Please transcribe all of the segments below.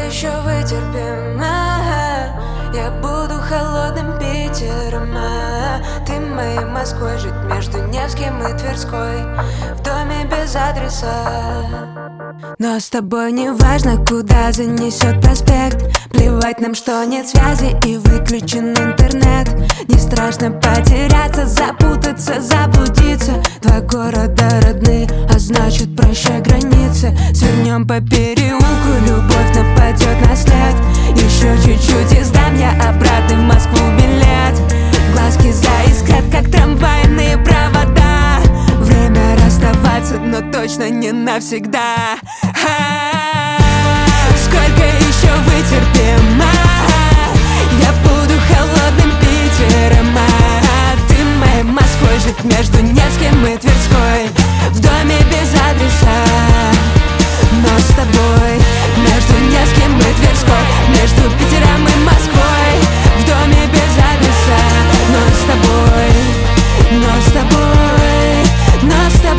еще вытерпим? Я буду холодным Питером, ты моей Москвой. Жить между Невским и Тверской, в доме без адреса. Но с тобой не важно, куда занесет проспект. Плевать нам, что нет связи и выключен интернет. Не страшно потеряться, запутаться, заблудиться. Два города родные, а значит прощай границы. Свернем по переулку, любовь нападет на след. Еще чуть-чуть и сдам я обратно в Москву билет. Глазки заискрят, как трамвайные провода. Время расставаться, но точно не навсегда. Сколько еще вытерпим? Я буду холодным Питером, ты моей Москвой. Жить между Невским и Тверской, в доме без адреса. Но с тобой между Невским и Тверской, между Питером и Москвой, в доме без адреса. Но с тобой, но с тобой, но с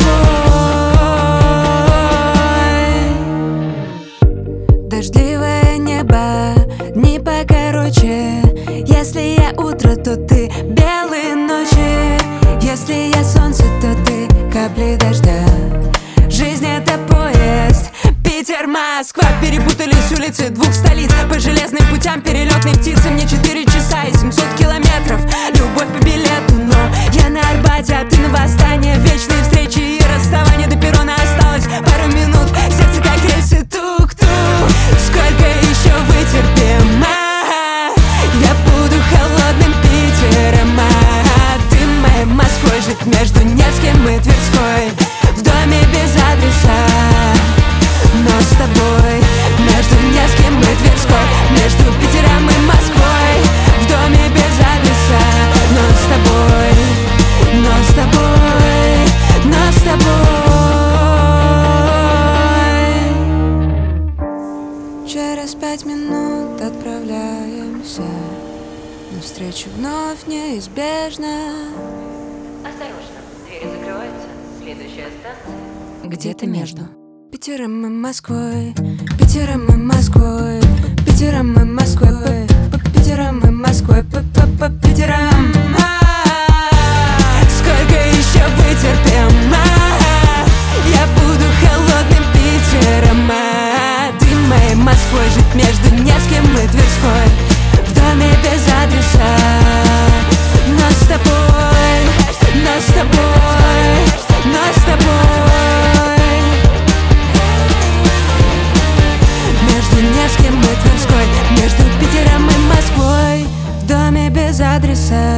тобой. Дождливое небо, дни покороче. Если я утро, то ты белые ночи. Если я солнце, то ты капли дождя. Жизнь — это поезд Питер-Москва. Перепутались улицы двух столиц. По железным путям перелетной птицы. Мне 4 часа и 700 километров. Любовь по билету, но я на Арбате, а ты на Восстание. Вечные встречи и расставания, до перрона осталось пару минут. Сердце как рельсы, тук-тук. Сколько еще вытерпим? Я буду холодным Питером, ты моей Москвой. Жить между Невским и Тверской, в доме без адреса. Но с тобой между Невским и Тверской, между Питером и Москвой, в доме без адреса. Но с тобой, но с тобой, но с тобой. Через 5 минут отправляемся, но встреча вновь неизбежна. Осторожно, двери закрываются. Следующая станция Где-то между Питером и Москвой, Питером и Москвой, Питером и Москвой, Питером и Москвой, Питером. Сколько еще вытерпим? Я буду холодным Питером, ты моей Москвой. Жить между Невским и Тверской, в доме без адреса. Но с тобой, но с тобой, но с тобой. Между Невским и Тверской, между Питером и Москвой, в доме без адреса.